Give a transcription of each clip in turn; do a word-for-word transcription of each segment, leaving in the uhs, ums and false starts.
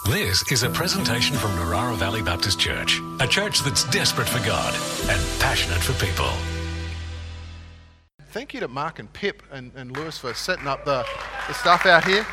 This is a presentation from Narara Valley Baptist Church, a church that's desperate for God and passionate for people. Thank you to Mark and Pip and, and Lewis for setting up the, the stuff out here.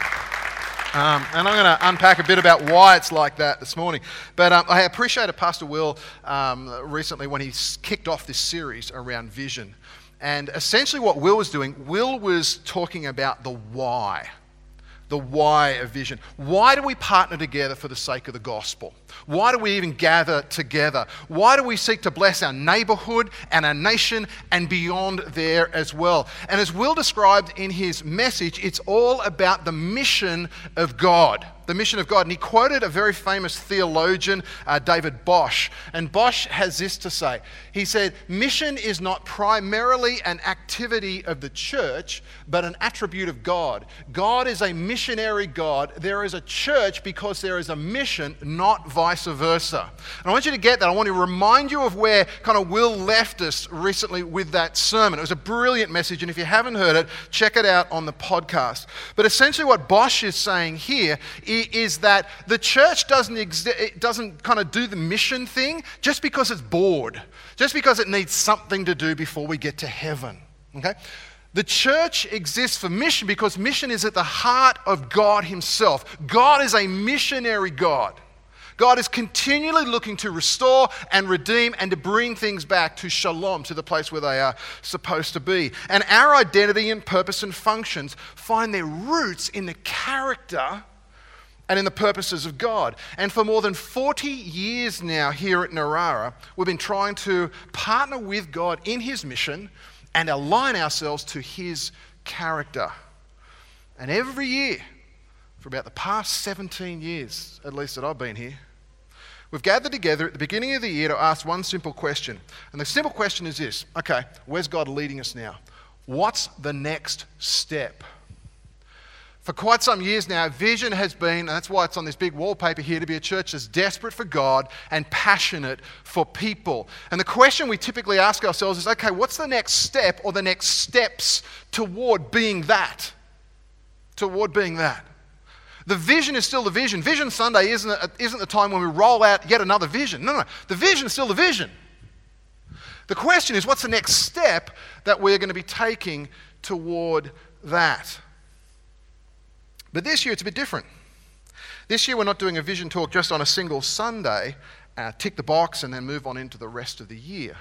Um, and I'm going to unpack a bit about why it's like that this morning. But um, I appreciated Pastor Will um, recently when he kicked off this series around vision. And essentially what Will was doing, Will was talking about the why. The why of vision. Why do we partner together for the sake of the gospel? Why do we even gather together? Why do we seek to bless our neighborhood and our nation and beyond there as well? And as Will described in his message, it's all about the mission of God. The mission of God. And he quoted a very famous theologian, uh, David Bosch. And Bosch has this to say. He said, mission is not primarily an activity of the church, but an attribute of God. God is a missionary God. There is a church because there is a mission, not vice versa. And I want you to get that. I want to remind you of where kind of Will left us recently with that sermon. It was a brilliant message, and if you haven't heard it, check it out on the podcast. But essentially what Bosch is saying here is is that the church doesn't exi- it doesn't kind of do the mission thing just because it's bored, just because it needs something to do before we get to heaven. Okay? The church exists for mission because mission is at the heart of God himself. God is a missionary God. God is continually looking to restore and redeem and to bring things back to shalom, to the place where they are supposed to be. And our identity and purpose and functions find their roots in the character and in the purposes of God. And for more than forty years now here at Narara, we've been trying to partner with God in his mission and align ourselves to his character. And every year, for about the past seventeen years, at least that I've been here, we've gathered together at the beginning of the year to ask one simple question. And the simple question is this: okay, where's God leading us now? What's the next step? For quite some years now, vision has been, and that's why it's on this big wallpaper here, to be a church that's desperate for God and passionate for people. And the question we typically ask ourselves is, okay, what's the next step or the next steps toward being that? Toward being that. The vision is still the vision. Vision Sunday isn't, a, isn't the time when we roll out yet another vision. No, no, the vision is still the vision. The question is, what's the next step that we're going to be taking toward that? But this year it's a bit different. This year we're not doing a vision talk just on a single Sunday, uh, tick the box and then move on into the rest of the year.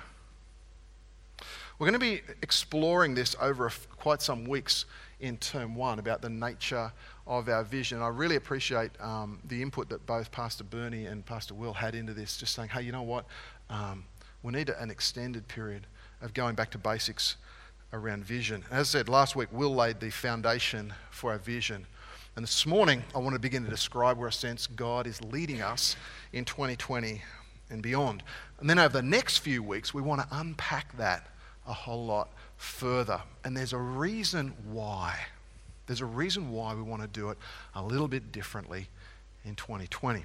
We're going to be exploring this over a, quite some weeks in term one about the nature of our vision. I really appreciate um, the input that both Pastor Bernie and Pastor Will had into this, just saying, hey, you know what, um, we need an extended period of going back to basics around vision. As I said, last week Will laid the foundation for our vision. And this morning, I want to begin to describe where I sense God is leading us in twenty twenty and beyond. And then over the next few weeks, we want to unpack that a whole lot further. And there's a reason why. There's a reason why we want to do it a little bit differently in twenty twenty.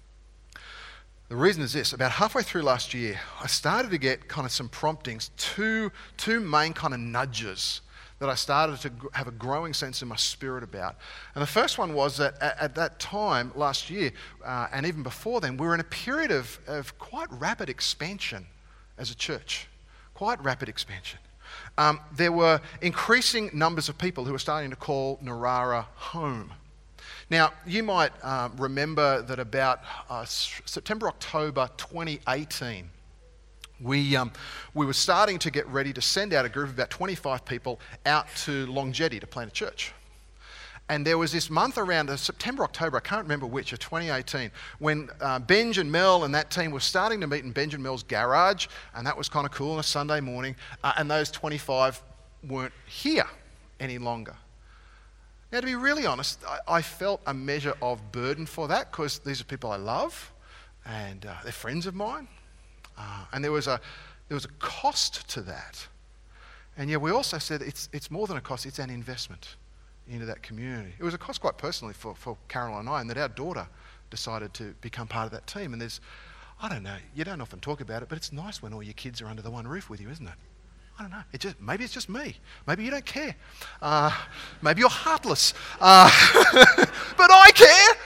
The reason is this: about halfway through last year, I started to get kind of some promptings, two, two main kind of nudges that I started to have a growing sense in my spirit about. And the first one was that at, at that time last year, uh, and even before then, we were in a period of, of quite rapid expansion as a church. Quite rapid expansion. Um, there were increasing numbers of people who were starting to call Narara home. Now, you might um, remember that about uh, September, October twenty eighteen, We um, we were starting to get ready to send out a group of about twenty-five people out to Long Jetty to plant a church. And there was this month around uh, September, October, I can't remember which, of twenty eighteen, when uh, Benj and Mel and that team were starting to meet in Benj and Mel's garage, and that was kind of cool on a Sunday morning, uh, and those twenty-five weren't here any longer. Now, to be really honest, I, I felt a measure of burden for that, because these are people I love, and uh, they're friends of mine. Uh, and there was a there was a cost to that. And yet we also said it's it's more than a cost, it's an investment into that community. It was a cost quite personally for, for Carol and I, and that our daughter decided to become part of that team. And there's, I don't know, you don't often talk about it, but it's nice when all your kids are under the one roof with you, isn't it? I don't know. It just maybe it's just me. Maybe you don't care. Uh, maybe you're heartless. Uh, but I care. I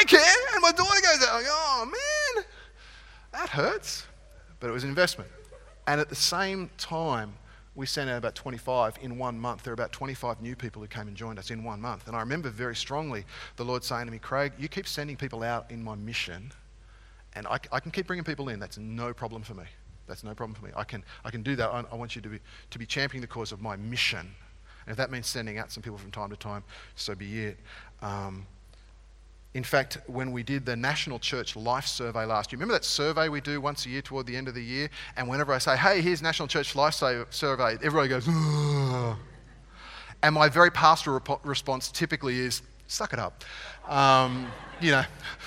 daycare, and my daughter goes out. I'm like, oh, man, that hurts. But it was an investment. And at the same time, we sent out about twenty-five in one month. There were about twenty-five new people who came and joined us in one month. And I remember very strongly the Lord saying to me, Craig, you keep sending people out in my mission, and I, I can keep bringing people in. That's no problem for me. That's no problem for me. I can I can do that. I, I want you to be to be championing the cause of my mission. And if that means sending out some people from time to time, so be it. Um, in fact, when we did the National Church Life Survey last year, remember that survey we do once a year toward the end of the year? And whenever I say, hey, here's National Church Life Survey, everybody goes, ugh. And my very pastoral rep- response typically is, suck it up. Um, you know.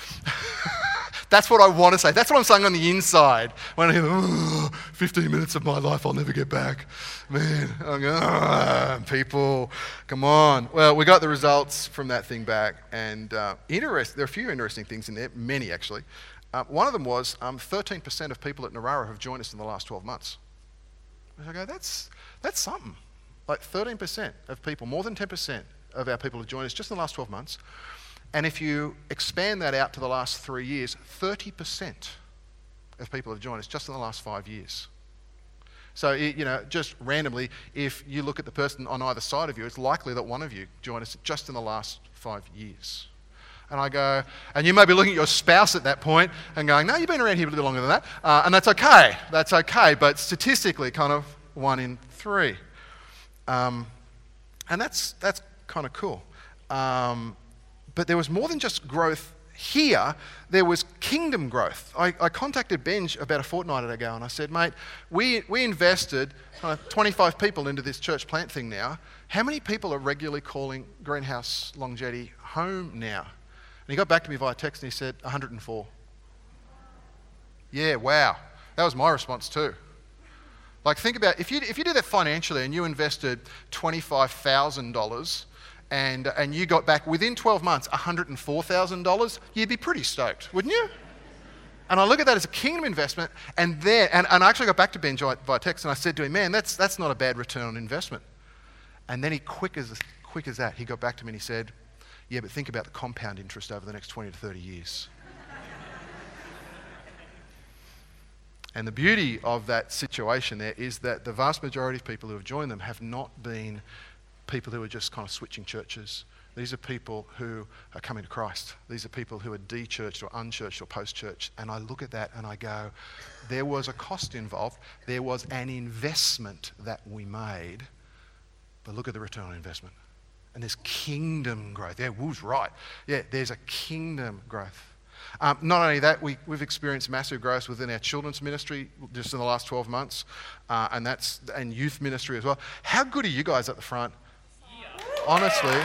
That's what I want to say. That's what I'm saying on the inside. When I hear, oh, fifteen minutes of my life I'll never get back. Man, I'm going, ah, people, come on. Well, we got the results from that thing back. And uh, interest, there are a few interesting things in there, many actually. Uh, one of them was um, thirteen percent of people at Narara have joined us in the last twelve months. And I go, that's, that's something. Like thirteen percent of people, more than ten percent of our people have joined us just in the last twelve months. And if you expand that out to the last three years, thirty percent of people have joined us just in the last five years. So, you know, just randomly, if you look at the person on either side of you, it's likely that one of you joined us just in the last five years. And I go, and you may be looking at your spouse at that point and going, no, you've been around here a little bit longer than that. Uh, and that's okay. That's okay. But statistically, kind of one in three. Um, and that's that's kind of cool. Um, But there was more than just growth here, there was kingdom growth. I, I contacted Benj about a fortnight ago and I said, mate, we, we invested kind of twenty-five people into this church plant thing now. How many people are regularly calling Greenhouse Longevity home now? And he got back to me via text and he said, one hundred and four. Yeah, wow. That was my response too. Like think about, if you, if you did that financially and you invested twenty-five thousand dollars And and you got back within twelve months one hundred and four thousand dollars, you'd be pretty stoked, wouldn't you? And I look at that as a kingdom investment, and there and, and I actually got back to Ben via text and I said to him, man, that's that's not a bad return on investment. And then he quick as quick as that, he got back to me and he said, yeah, but think about the compound interest over the next twenty to thirty years. And the beauty of that situation there is that the vast majority of people who have joined them have not been people who are just kind of switching churches. These are people who are coming to Christ. These are people who are de-churched or unchurched or post-church. And I look at that and I go, there was a cost involved. There was an investment that we made. But look at the return on investment. And there's kingdom growth. Yeah, Woo's right. Yeah, there's a kingdom growth. Um, not only that, we, we've experienced massive growth within our children's ministry just in the last twelve months. Uh, and that's and youth ministry as well. How good are you guys at the front? Honestly,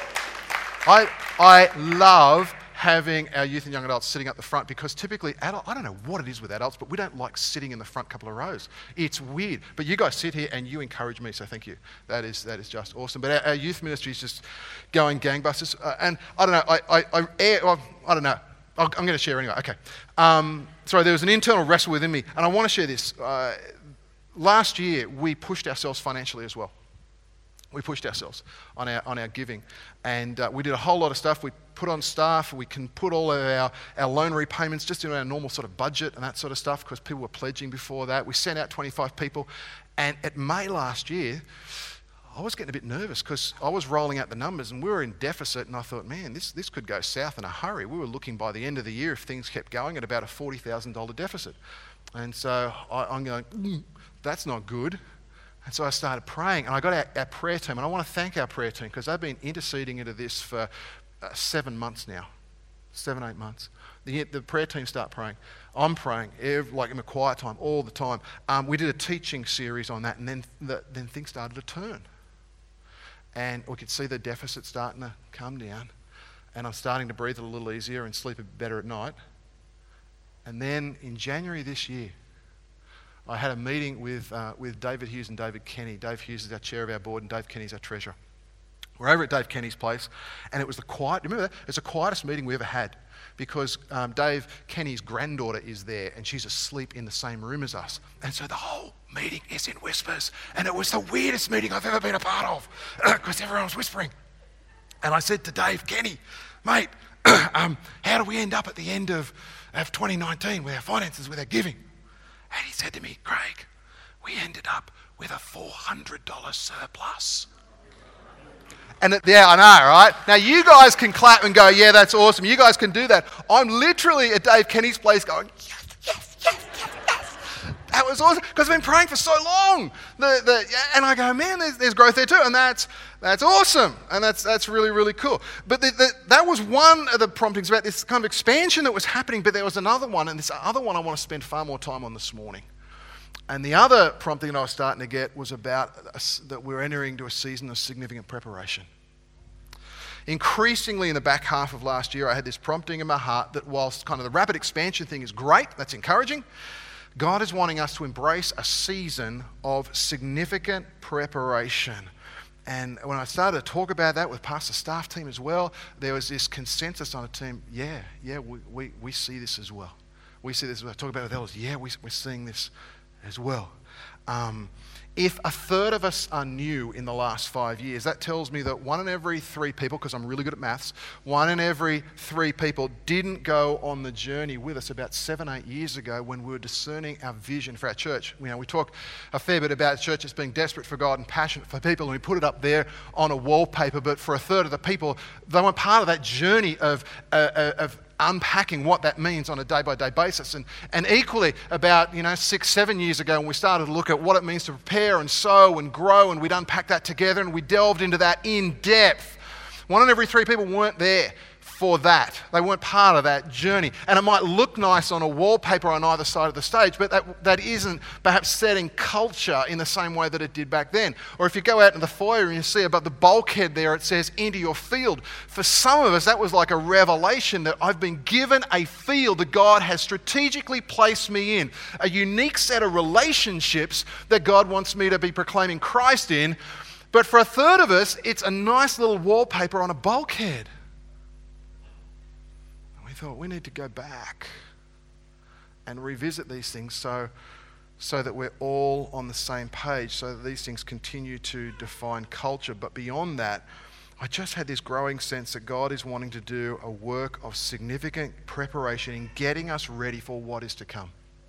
I I love having our youth and young adults sitting up the front because typically adult, I don't know what it is with adults, but we don't like sitting in the front couple of rows. It's weird. But you guys sit here and you encourage me, so thank you. That is that is just awesome. But our, our youth ministry is just going gangbusters. Uh, and I don't know, I I I, I, I don't know. I'll, I'm going to share anyway. Okay. Um, sorry, there was an internal wrestle within me, and I want to share this. Uh, last year, we pushed ourselves financially as well. We pushed ourselves on our on our giving, and uh, we did a whole lot of stuff. We put on staff. We can put all of our, our loan repayments just into our normal sort of budget and that sort of stuff because people were pledging before that. We sent out twenty-five people, and at May last year, I was getting a bit nervous because I was rolling out the numbers and we were in deficit, and I thought, man, this this could go south in a hurry. We were looking by the end of the year, if things kept going, at about a forty thousand dollars deficit, and so I, I'm going, mm, that's not good. And so I started praying, and I got our, our prayer team, and I want to thank our prayer team because they've been interceding into this for uh, seven months now, seven, eight months. The, the prayer team start praying. I'm praying, every, like in my quiet time, all the time. Um, we did a teaching series on that, and then the, then things started to turn. And we could see the deficit starting to come down, and I'm starting to breathe a little easier and sleep a bit better at night. And then in January this year, I had a meeting with uh, with David Hughes and David Kenny. Dave Hughes is our chair of our board and Dave Kenny is our treasurer. We're over at Dave Kenny's place, and it was the quiet, remember that? It's the quietest meeting we ever had because um, Dave Kenny's granddaughter is there and she's asleep in the same room as us. And so the whole meeting is in whispers, and it was the weirdest meeting I've ever been a part of because everyone was whispering. And I said to Dave, Kenny, mate, um, how do we end up at the end of, of twenty nineteen with our finances, with our giving? And he said to me, Craig, we ended up with a four hundred dollars surplus. And it, yeah, I know, right? Now you guys can clap and go, yeah, that's awesome. You guys can do that. I'm literally at Dave Kenny's place going, yes, yes, yes, yes, yes. That was awesome, because I've been praying for so long. The, the, and I go, man, there's, there's growth there too. And that's that's awesome. And that's that's really, really cool. But the, the, that was one of the promptings about this kind of expansion that was happening. But there was another one, and this other one I want to spend far more time on this morning. And the other prompting that I was starting to get was about a, that we're entering into a season of significant preparation. Increasingly in the back half of last year, I had this prompting in my heart that whilst kind of the rapid expansion thing is great, that's encouraging, God is wanting us to embrace a season of significant preparation. And when I started to talk about that with pastor staff team as well, there was this consensus on the team, yeah, yeah, we, we, we see this as well. We see this as well. I talk about it with elders, yeah, we, we're seeing this as well. Um, if a third of us are new in the last five years, that tells me that one in every three people, because I'm really good at maths, one in every three people didn't go on the journey with us about seven, eight years ago when we were discerning our vision for our church. You know, we talk a fair bit about churches being desperate for God and passionate for people, and we put it up there on a wallpaper, but for a third of the people, they weren't part of that journey of, uh, of unpacking what that means on a day-by-day basis. And, and equally, about you know six, seven years ago, when we started to look at what it means to prepare and sow and grow, and we'd unpack that together, and we delved into that in depth. One in every three people weren't there for that. They weren't part of that journey. And it might look nice on a wallpaper on either side of the stage, but that, that isn't perhaps setting culture in the same way that it did back then. Or if you go out in the foyer and you see above the bulkhead there, it says, into your field. For some of us, that was like a revelation that I've been given a field that God has strategically placed me in, a unique set of relationships that God wants me to be proclaiming Christ in. But for a third of us, it's a nice little wallpaper on a bulkhead. Thought we need to go back and revisit these things so so that we're all on the same page, so that these things continue to define culture. But beyond that, I just had this growing sense that God is wanting to do a work of significant preparation in getting us ready for what is to come.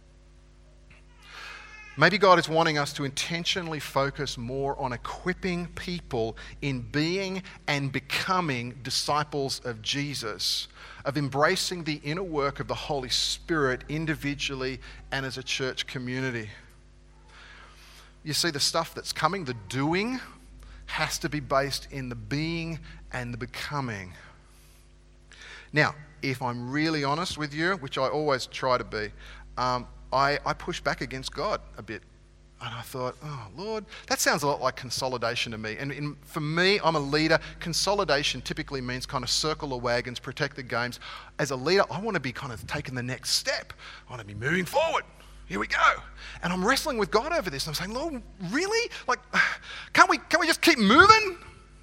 Maybe God is wanting us to intentionally focus more on equipping people in being and becoming disciples of Jesus, of embracing the inner work of the Holy Spirit individually and as a church community. You see, the stuff that's coming, the doing, has to be based in the being and the becoming. Now, if I'm really honest with you, which I always try to be, um, I, I pushed back against God a bit. And I thought, oh, Lord, that sounds a lot like consolidation to me. And in, for me, I'm a leader. Consolidation typically means kind of circle the wagons, protect the games. As a leader, I want to be kind of taking the next step. I want to be moving forward. Here we go. And I'm wrestling with God over this. And I'm saying, Lord, really? Like, can't we, can't we just keep moving?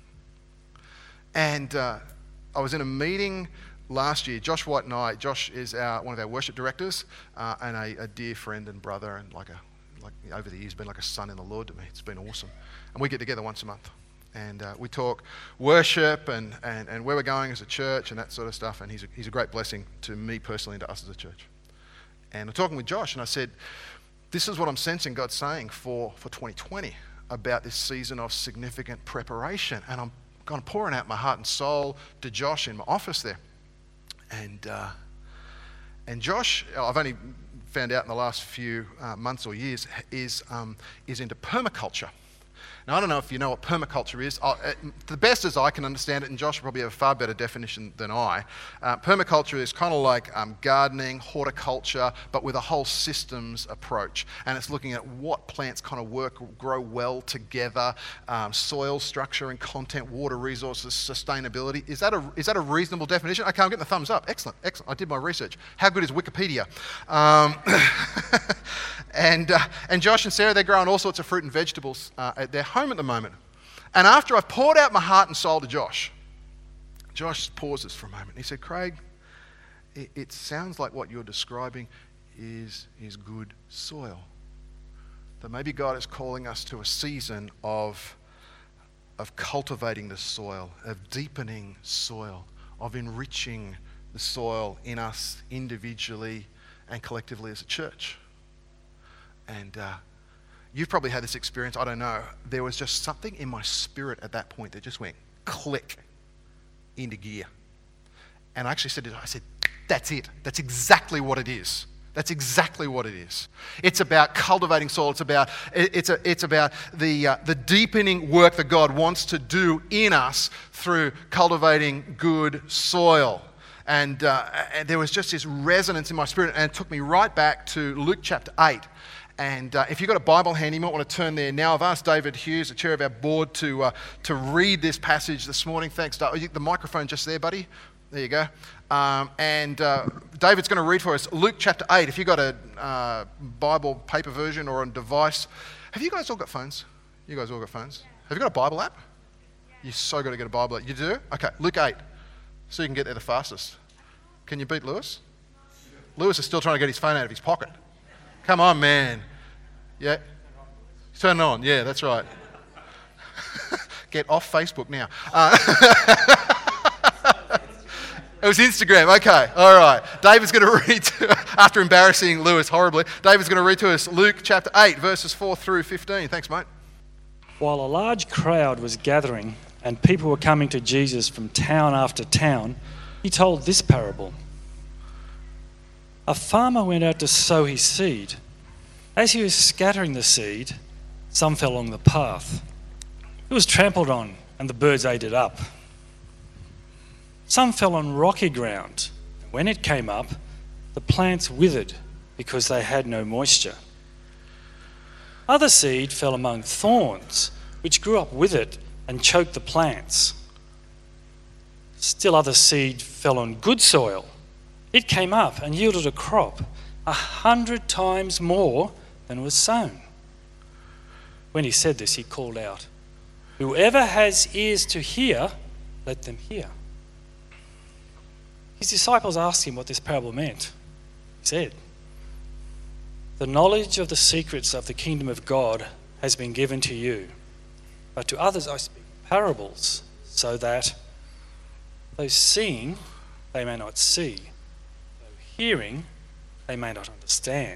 And uh, I was in a meeting last year. Josh White and I, Josh is our, one of our worship directors uh, and a, a dear friend and brother, and like a like over the years been like a son in the Lord to me. It's been awesome. And we get together once a month. And uh, we talk worship and, and, and where we're going as a church and that sort of stuff. And he's a, he's a great blessing to me personally and to us as a church. And I'm talking with Josh, and I said, this is what I'm sensing God saying for, for twenty twenty about this season of significant preparation. And I'm kind of pouring out my heart and soul to Josh in my office there. And uh, and Josh, I've only found out in the last few uh, months or years, is um, is into permaculture. Now, I don't know if you know what permaculture is. I'll, uh, the best as I can understand it, and Josh will probably have a far better definition than I, uh, permaculture is kind of like um, gardening, horticulture, but with a whole systems approach. And it's looking at what plants kind of work, grow well together, um, soil structure and content, water resources, sustainability. Is that a, is that a reasonable definition? Okay, I'm getting the thumbs up. Excellent, excellent. I did my research. How good is Wikipedia? Um, and, uh, and Josh and Sarah, they're growing all sorts of fruit and vegetables uh, at their home at the moment. And after I've poured out my heart and soul to Josh, Josh pauses for a moment. He said, Craig, it, it sounds like what you're describing is, is good soil. That maybe God is calling us to a season of, of cultivating the soil, of deepening soil, of enriching the soil in us individually and collectively as a church. And uh, you've probably had this experience, I don't know. There was just something in my spirit at that point that just went click into gear. And I actually said it, I said, that's it. That's exactly what it is. That's exactly what it is. It's about cultivating soil. It's about it's a, it's about the uh, the deepening work that God wants to do in us through cultivating good soil. And, uh, and there was just this resonance in my spirit, and it took me right back to Luke chapter eight. And uh, if you've got a Bible handy, you might want to turn there now. I've asked David Hughes, the chair of our board, to uh, to read this passage this morning. Thanks, David. The microphone just there, buddy. There you go. Um, and uh, David's going to read for us Luke chapter eight. If you've got a uh, Bible paper version or on device. Have you guys all got phones? You guys all got phones? Have you got a Bible app? You're so got to get a Bible app. You do? Okay, Luke eight. So you can get there the fastest. Can you beat Lewis? Lewis is still trying to get his phone out of his pocket. Come on, man. Yeah. Turn it on. Yeah, that's right. Get off Facebook now. Uh, It was Instagram. Okay, all right. David's going to read, to, after embarrassing Lewis horribly, David's going to read to us Luke chapter eight, verses four through fifteen. Thanks, mate. While a large crowd was gathering and people were coming to Jesus from town after town, he told this parable. A farmer went out to sow his seed. As he was scattering the seed, some fell along the path. It was trampled on and the birds ate it up. Some fell on rocky ground. When it came up, the plants withered because they had no moisture. Other seed fell among thorns, which grew up with it and choked the plants. Still other seed fell on good soil. It came up and yielded a crop a hundred times more than was sown. When he said this, he called out, "Whoever has ears to hear, let them hear." His disciples asked him what this parable meant. He said, "The knowledge of the secrets of the kingdom of God has been given to you, but to others I speak parables, so that though seeing, they may not see, though hearing, they may not understand."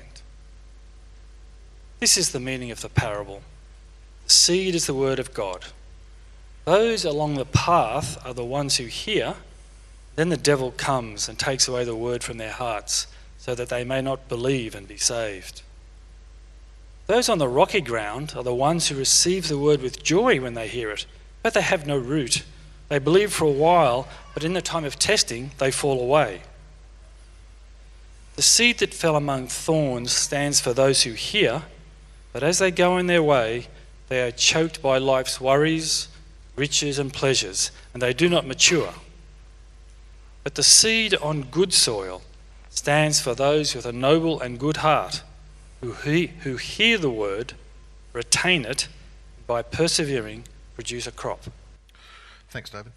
This is the meaning of the parable. The seed is the word of God. Those along the path are the ones who hear. Then the devil comes and takes away the word from their hearts, so that they may not believe and be saved. Those on the rocky ground are the ones who receive the word with joy when they hear it, but they have no root. They believe for a while, but in the time of testing, they fall away. The seed that fell among thorns stands for those who hear, but as they go on their way, they are choked by life's worries, riches and pleasures, and they do not mature. But the seed on good soil stands for those with a noble and good heart, who, he, who hear the word, retain it, and by persevering produce a crop. Thanks, David.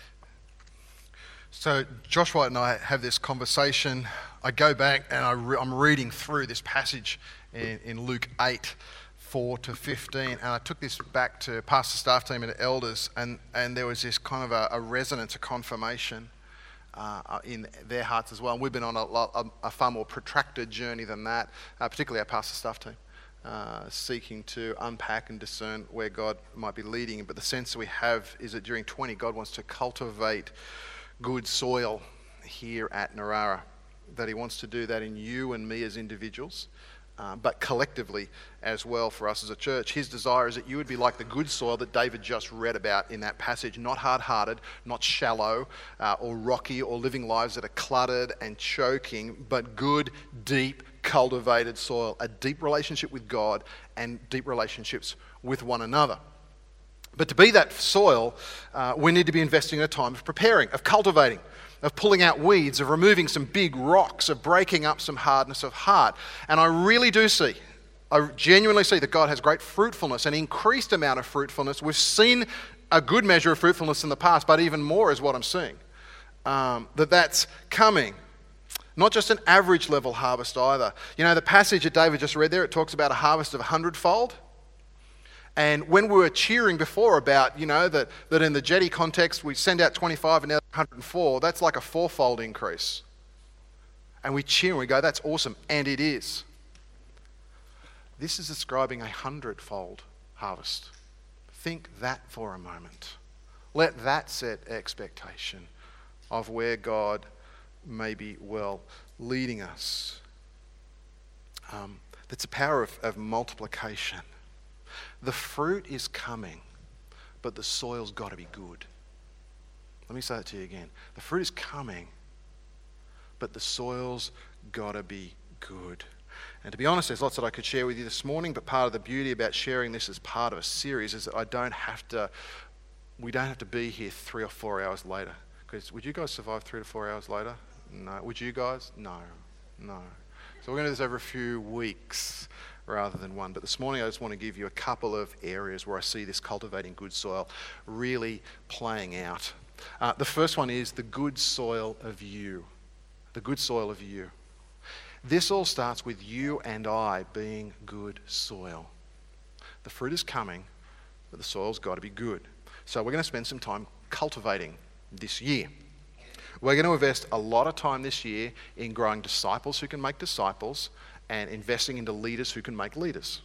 So Josh White and I have this conversation. I go back and I re- I'm reading through this passage in, in Luke eight, four to fifteen, and I took this back to pastor staff team and elders, and, and there was this kind of a, a resonance, a confirmation Uh, in their hearts as well. And we've been on a, a, a far more protracted journey than that, uh, particularly our pastor staff team, uh, seeking to unpack and discern where God might be leading. But the sense we have is that during twenty, God wants to cultivate good soil here at Narara, that he wants to do that in you and me as individuals, Uh, but collectively as well for us as a church. His desire is that you would be like the good soil that David just read about in that passage, not hard-hearted, not shallow uh, or rocky, or living lives that are cluttered and choking, but good, deep, cultivated soil, a deep relationship with God and deep relationships with one another. But to be that soil, uh, we need to be investing in a time of preparing, of cultivating, of pulling out weeds, of removing some big rocks, of breaking up some hardness of heart. And I really do see, I genuinely see that God has great fruitfulness, an increased amount of fruitfulness. We've seen a good measure of fruitfulness in the past, but even more is what I'm seeing. Um, that that's coming. Not just an average level harvest either. You know, the passage that David just read there, it talks about a harvest of a hundredfold. And when we were cheering before about, you know, that, that in the Jetty context we send out twenty-five and now one hundred four, that's like a fourfold increase. And we cheer and we go, that's awesome. And it is. This is describing a hundredfold harvest. Think that for a moment. Let that set expectation of where God may be well leading us. Um, that's the power of, of multiplication. The fruit is coming, but the soil's got to be good. Let me say that to you again. The fruit is coming, but the soil's got to be good. And to be honest, there's lots that I could share with you this morning, but part of the beauty about sharing this as part of a series is that I don't have to, we don't have to be here three or four hours later. Because would you guys survive three to four hours later? No. Would you guys? No. No. So we're going to do this over a few weeks rather than one. But this morning I just want to give you a couple of areas where I see this cultivating good soil really playing out. Uh, the first one is the good soil of you. The good soil of you. This all starts with you and I being good soil. The fruit is coming, but the soil's got to be good. So we're going to spend some time cultivating this year. We're going to invest a lot of time this year in growing disciples who can make disciples and investing into leaders who can make leaders.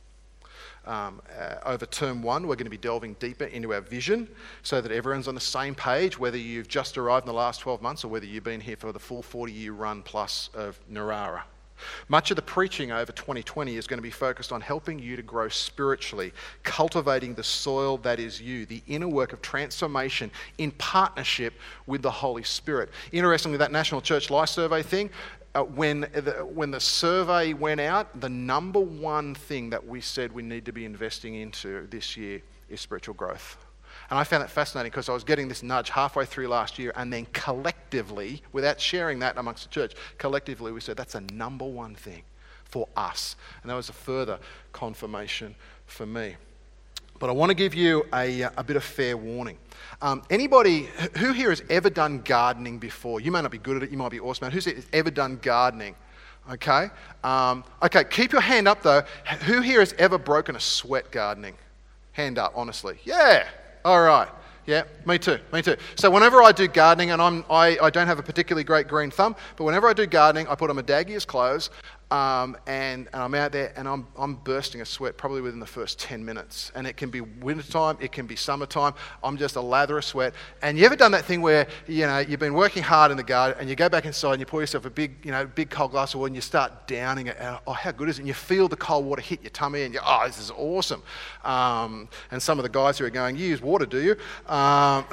Um, uh, over term one, we're going to be delving deeper into our vision so that everyone's on the same page, whether you've just arrived in the last twelve months or whether you've been here for the full forty-year run plus of Narara. Much of the preaching over twenty twenty is going to be focused on helping you to grow spiritually, cultivating the soil that is you, the inner work of transformation in partnership with the Holy Spirit. Interestingly, that National Church Life Survey thing, Uh, when, the, when the survey went out, the number one thing that we said we need to be investing into this year is spiritual growth. And I found that fascinating because I was getting this nudge halfway through last year, and then collectively, without sharing that amongst the church, collectively we said that's the number one thing for us. And that was a further confirmation for me. But I want to give you a, a bit of fair warning. Um, anybody, who here has ever done gardening before? You may not be good at it, you might be awesome at it. Who's ever done gardening? Okay. Um, okay, keep your hand up though. Who here has ever broken a sweat gardening? Hand up, honestly. Yeah. All right. Yeah, me too, me too. So whenever I do gardening, and I'm, I, I don't have a particularly great green thumb, but whenever I do gardening, I put on my daggiest clothes, um, and, and I'm out there, and I'm, I'm bursting a sweat probably within the first ten minutes. And it can be wintertime, it can be summertime, I'm just a lather of sweat. And you ever done that thing where, you know, you've been working hard in the garden, and you go back inside, and you pour yourself a big, you know, big cold glass of water, and you start downing it, and oh, how good is it? And you feel the cold water hit your tummy, and you oh, this is awesome. Um, and some of the guys who are going, you use water, do you? Um,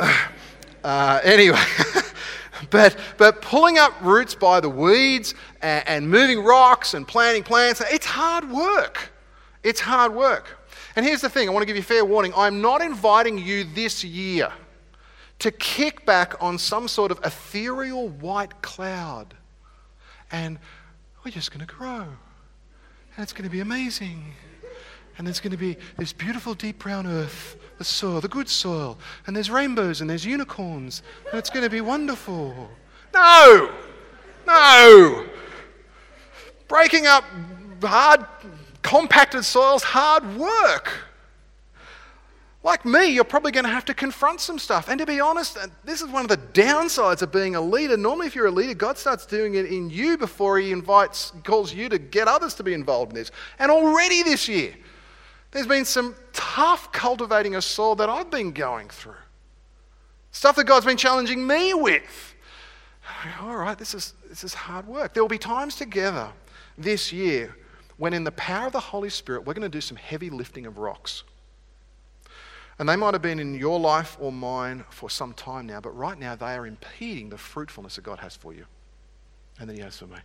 uh, anyway, but but pulling up roots by the weeds and, and moving rocks and planting plants, it's hard work. It's hard work. And here's the thing, I want to give you fair warning. I'm not inviting you this year to kick back on some sort of ethereal white cloud and we're just going to grow and it's going to be amazing. And there's going to be this beautiful deep brown earth, the soil, the good soil, and there's rainbows and there's unicorns, and it's going to be wonderful. No! No! Breaking up hard, compacted soil's hard work. Like me, you're probably going to have to confront some stuff. And to be honest, this is one of the downsides of being a leader. Normally, if you're a leader, God starts doing it in you before he invites, calls you to get others to be involved in this. And already this year, there's been some tough cultivating of soil that I've been going through. Stuff that God's been challenging me with. All right, this is, this is hard work. There will be times together this year when in the power of the Holy Spirit, we're going to do some heavy lifting of rocks. And they might have been in your life or mine for some time now, but right now they are impeding the fruitfulness that God has for you and that he has for me.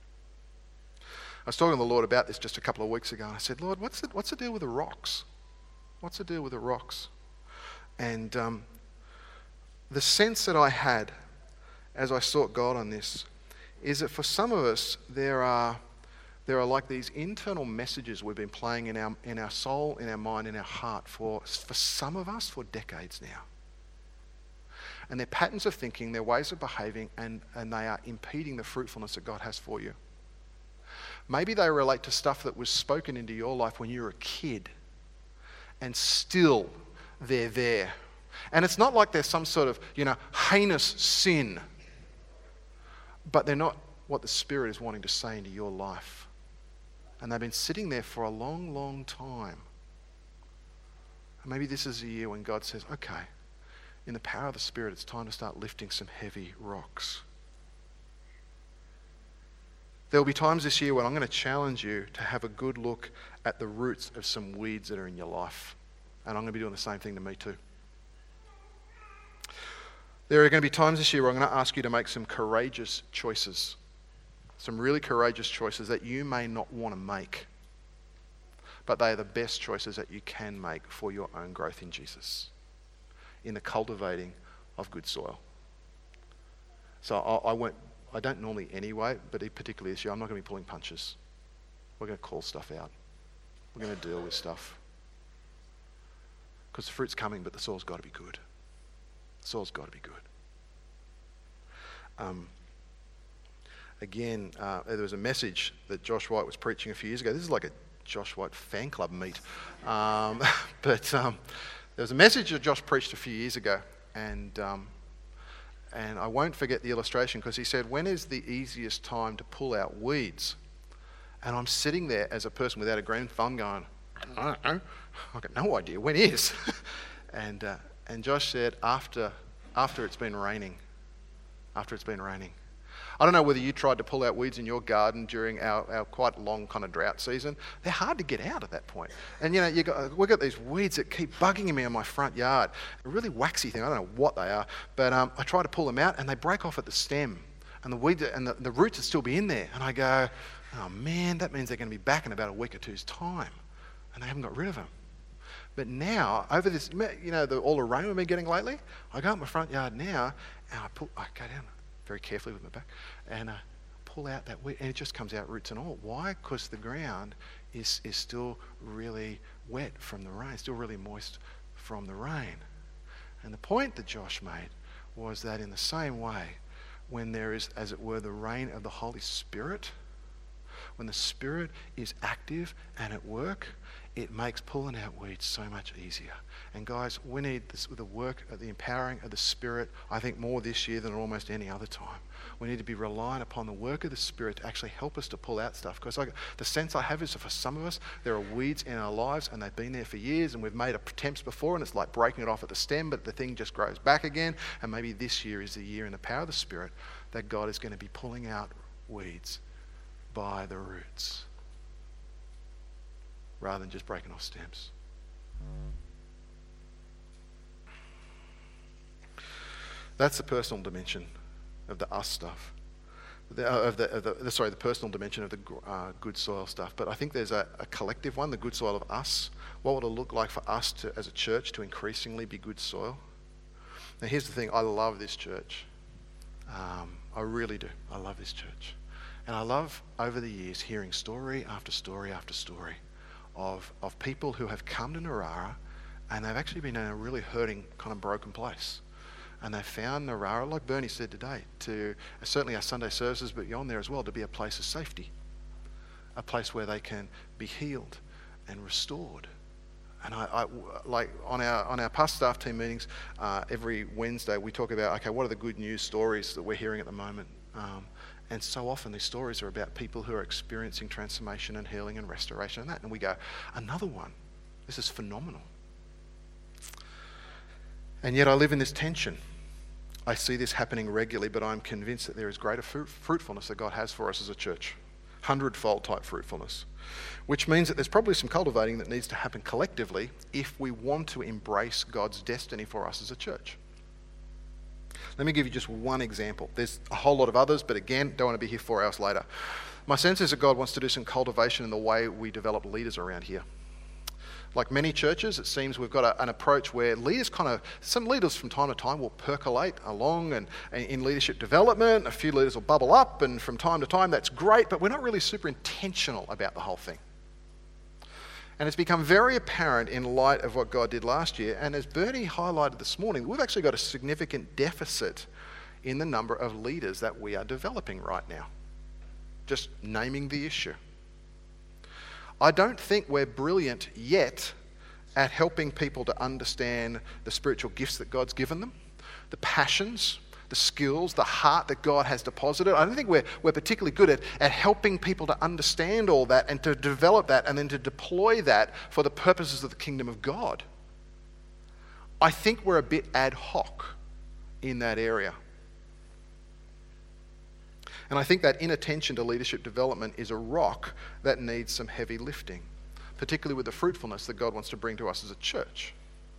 I was talking to the Lord about this just a couple of weeks ago, and I said, Lord, what's the, what's the deal with the rocks? What's the deal with the rocks? And um, the sense that I had as I sought God on this is that for some of us, there are there are like these internal messages we've been playing in our in our soul, in our mind, in our heart for, for some of us for decades now. And they're patterns of thinking, they're ways of behaving, and, and they are impeding the fruitfulness that God has for you. Maybe they relate to stuff that was spoken into your life when you were a kid. and still they're there. And it's not like there's some sort of, you know, heinous sin, but they're not what the Spirit is wanting to say into your life. And they've been sitting there for a long, long time. And maybe this is a year when God says, okay, in the power of the Spirit, it's time to start lifting some heavy rocks. There will be times this year when I'm going to challenge you to have a good look at the roots of some weeds that are in your life. And I'm going to be doing the same thing to me too. There are going to be times this year where I'm going to ask you to make some courageous choices. Some really courageous choices that you may not want to make. But they are the best choices that you can make for your own growth in Jesus. In the cultivating of good soil. So I, I won't, I don't normally anyway, but particularly this year, I'm not going to be pulling punches. We're going to call stuff out. We're going to deal with stuff. Because the fruit's coming, but the soil's got to be good. The soil's got to be good. Um, again, uh, there was a message that Josh White was preaching a few years ago. This is like a Josh White fan club meet. Um, but um, there was a message that Josh preached a few years ago, and um, and I won't forget the illustration because he said, when is the easiest time to pull out weeds? And I'm sitting there as a person without a green thumb going, I don't know, I've got no idea, when is? and uh, and Josh said, after after it's been raining, after it's been raining. I don't know whether you tried to pull out weeds in your garden during our, our quite long kind of drought season. They're hard to get out at that point. And you know, you got, we've got these weeds that keep bugging me in my front yard. A really waxy thing, I don't know what they are, but um, I try to pull them out and they break off at the stem. And the weeds and the, the roots would still be in there. And I go, oh man, that means they're going to be back in about a week or two's time. And they haven't got rid of them. But now, over this, you know, the, all the rain we've been getting lately, I go out my front yard now and I pull, I go down very carefully with my back, and uh, pull out that weed, and it just comes out roots and all. Why? Because the ground is is still really wet from the rain, still really moist from the rain. And the point that Josh made was that in the same way, when there is, as it were, the rain of the Holy Spirit, when the Spirit is active and at work, it makes pulling out weeds so much easier. And guys, we need this, the work of the empowering of the Spirit, I think more this year than almost any other time. We need to be reliant upon the work of the Spirit to actually help us to pull out stuff. Because I, the sense I have is that for some of us, there are weeds in our lives and they've been there for years and we've made attempts before and it's like breaking it off at the stem, but the thing just grows back again. And maybe this year is the year in the power of the Spirit that God is going to be pulling out weeds by the roots, rather than just breaking off stems. That's the personal dimension of the us stuff. The, uh, of the, of the, the, sorry, the personal dimension of the uh, good soil stuff. But I think there's a, a collective one, the good soil of us. What would it look like for us to, as a church, to increasingly be good soil? Now here's the thing, I love this church. Um, I really do. I love this church. And I love, over the years, hearing story after story after story of of people who have come to Narara and they've actually been in a really hurting, kind of broken place. And they've found Narara, like Bernie said today, to certainly our Sunday services, but beyond there as well, to be a place of safety, a place where they can be healed and restored. And I, I like on our on our past staff team meetings, uh, every Wednesday we talk about, okay, what are the good news stories that we're hearing at the moment? Um, And so often these stories are about people who are experiencing transformation and healing and restoration and that. And we go, another one. This is phenomenal. And yet I live in this tension. I see this happening regularly, but I'm convinced that there is greater fruit, fruitfulness that God has for us as a church. Hundredfold type fruitfulness. Which means that there's probably some cultivating that needs to happen collectively if we want to embrace God's destiny for us as a church. Let me give you just one example. There's a whole lot of others, but again, don't want to be here four hours later. My sense is that God wants to do some cultivation in the way we develop leaders around here. Like many churches, it seems we've got a, an approach where leaders kind of, some leaders from time to time will percolate along and, and in leadership development, a few leaders will bubble up, and from time to time that's great, but we're not really super intentional about the whole thing. And it's become very apparent in light of what God did last year. And as Bernie highlighted this morning, we've actually got a significant deficit in the number of leaders that we are developing right now. Just naming the issue. I don't think we're brilliant yet at helping people to understand the spiritual gifts that God's given them, the passions, the skills, the heart that God has deposited. I don't think we're, we're particularly good at, at helping people to understand all that and to develop that and then to deploy that for the purposes of the kingdom of God. I think we're a bit ad hoc in that area. And I think that inattention to leadership development is a rock that needs some heavy lifting, particularly with the fruitfulness that God wants to bring to us as a church.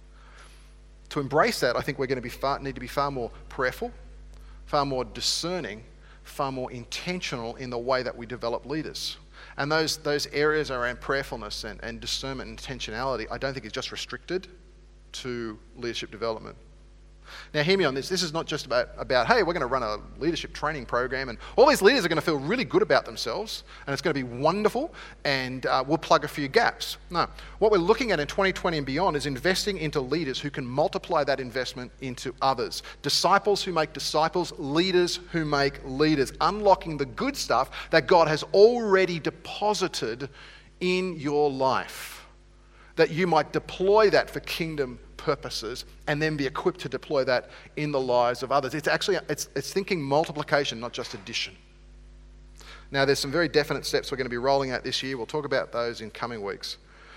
To embrace that, I think we're going to be far, need to be far more prayerful, far more discerning, far more intentional in the way that we develop leaders. And those, those areas around prayerfulness and, and discernment and intentionality, I don't think is just restricted to leadership development. Now, hear me on this. This is not just about, about, hey, we're going to run a leadership training program and all these leaders are going to feel really good about themselves and it's going to be wonderful and uh, we'll plug a few gaps. No. What we're looking at in twenty twenty and beyond is investing into leaders who can multiply that investment into others. Disciples who make disciples, leaders who make leaders. Unlocking the good stuff that God has already deposited in your life, that you might deploy that for kingdom purposes and then be equipped to deploy that in the lives of others. It's actually, it's, it's thinking multiplication, not just addition. Now, there's some very definite steps we're going to be rolling out this year. We'll talk about those in coming weeks.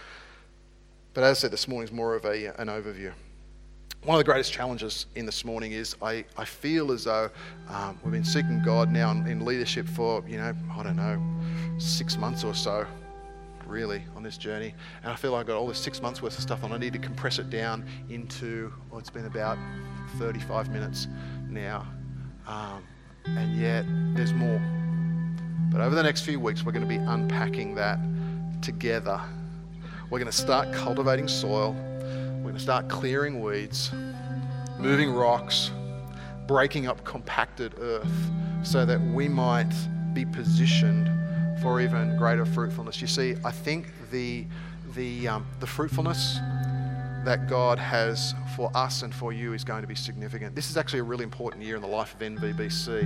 But as I said, this morning is more of a, an overview. One of the greatest challenges in this morning is I, I feel as though um, we've been seeking God now in, in leadership for, you know, I don't know, six months or so. Really on this journey, and I feel like I've got all this six months worth of stuff and I need to compress it down into, well, it's been about thirty-five minutes now, um, and yet there's more. But over the next few weeks we're going to be unpacking that together. We're going to start cultivating soil, we're going to start clearing weeds, moving rocks, breaking up compacted earth so that we might be positioned for even greater fruitfulness. You see, I think the the um, the fruitfulness that God has for us and for you is going to be significant. This is actually a really important year in the life of N V B C.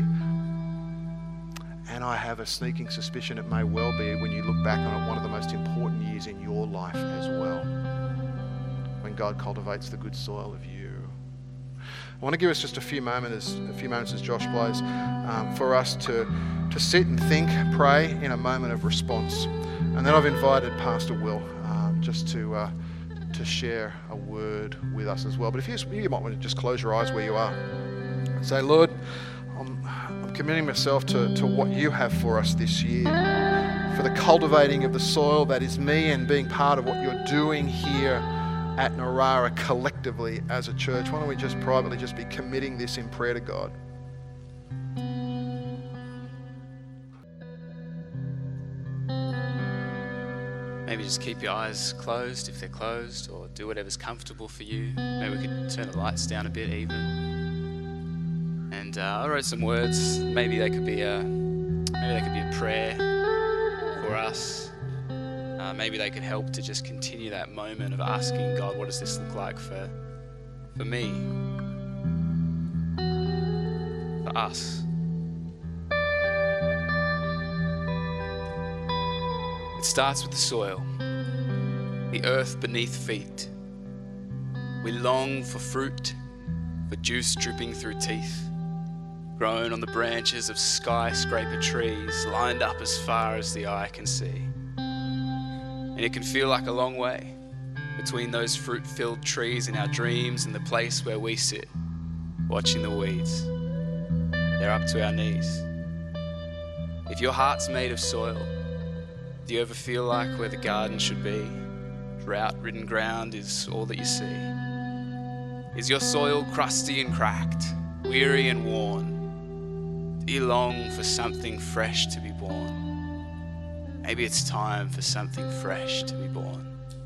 And I have a sneaking suspicion it may well be, when you look back on it, one of the most important years in your life as well, when God cultivates the good soil of you. I want to give us just a few moments, a few moments as Josh plays, um, for us to, to sit and think, pray in a moment of response. And then I've invited Pastor Will um, just to uh, to share a word with us as well. But if you, you might want to just close your eyes where you are. Say, Lord, I'm, I'm committing myself to, to what you have for us this year, for the cultivating of the soil that is me and being part of what you're doing here at Narara collectively as a church. Why don't we just privately just be committing this in prayer to God? Maybe just keep your eyes closed if they're closed, or do whatever's comfortable for you. Maybe we could turn the lights down a bit even. And uh, I wrote some words. Maybe they could be a maybe they could be a prayer for us. Uh, maybe they could help to just continue that moment of asking God, what does this look like for, for me? For us? It starts with the soil, the earth beneath feet. We long for fruit, for juice dripping through teeth, grown on the branches of skyscraper trees, lined up as far as the eye can see. And it can feel like a long way between those fruit-filled trees in our dreams and the place where we sit, watching the weeds. They're up to our knees. If your heart's made of soil, do you ever feel like where the garden should be, drought-ridden ground is all that you see? Is your soil crusty and cracked, weary and worn? Do you long for something fresh to be born? Maybe it's time for something fresh to be born.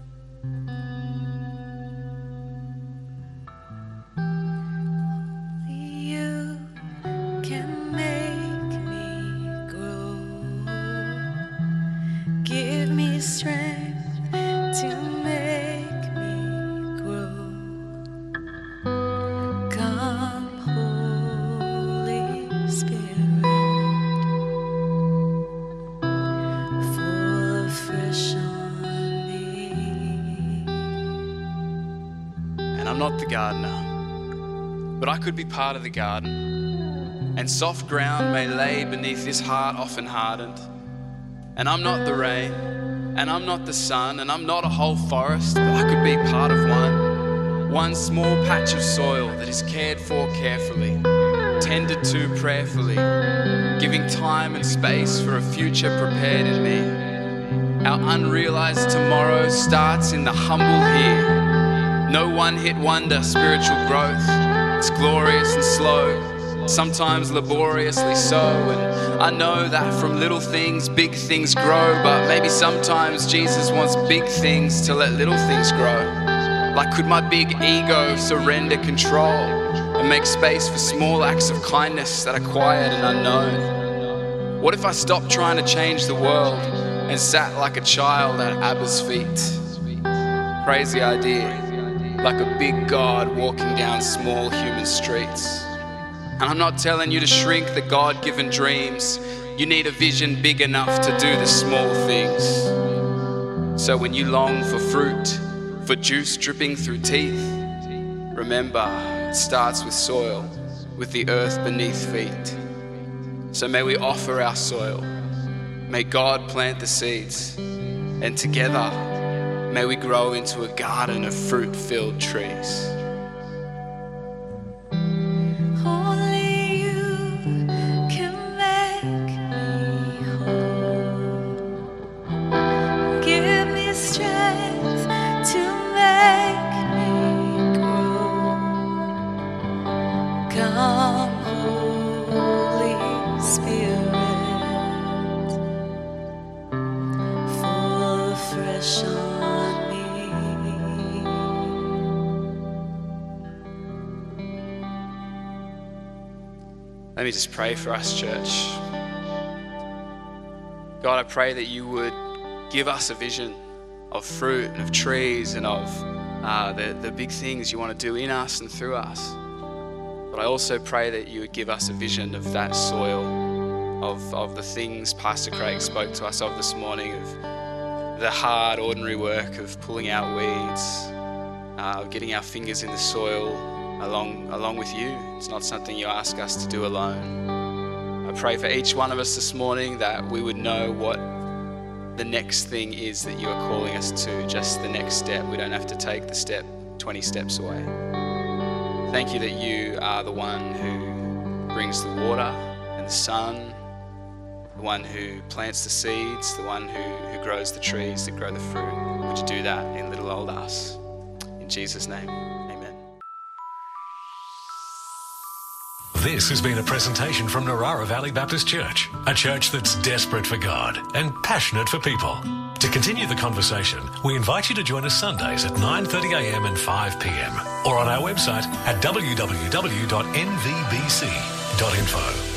You can make me grow. Give me strength to make me grow. Come, Holy Spirit. Fall afresh on me. not the gardener, but I could be part of the garden. And soft ground may lay beneath this heart often hardened. And I'm not the rain, and I'm not the sun, and I'm not a whole forest, but I could be part of one. One small patch of soil that is cared for carefully, tended to prayerfully, giving time and space for a future prepared in me. Our unrealized tomorrow starts in the humble here. No one-hit wonder spiritual growth. It's glorious and slow, sometimes laboriously so, and I know that from little things big things grow, but maybe sometimes Jesus wants big things to let little things grow. Like, could my big ego surrender control and make space for small acts of kindness that are quiet and unknown? What if I stopped trying to change the world and sat like a child at Abba's feet? Crazy idea, like a big God walking down small human streets. And I'm not telling you to shrink the God-given dreams. You need a vision big enough to do the small things. So when you long for fruit, for juice dripping through teeth, remember, it starts with soil, with the earth beneath feet. So may we offer our soil. May God plant the seeds. And together, may we grow into a garden of fruit-filled trees. Let me just pray for us, church. God, I pray that you would give us a vision of fruit and of trees and of uh, the, the big things you want to do in us and through us. But I also pray that you would give us a vision of that soil, of, of the things Pastor Craig spoke to us of this morning, of the hard, ordinary work of pulling out weeds, uh, of getting our fingers in the soil, Along, along with you. It's not something you ask us to do alone. I pray for each one of us this morning that we would know what the next thing is that you are calling us to, just the next step. We don't have to take the step twenty steps away. Thank you that you are the one who brings the water and the sun, the one who plants the seeds, the one who, who grows the trees that grow the fruit. Would you do that in little old us? In Jesus' name. This has been a presentation from Narara Valley Baptist Church, a church that's desperate for God and passionate for people. To continue the conversation, we invite you to join us Sundays at nine thirty a m and five p m or on our website at w w w dot n v b c dot info.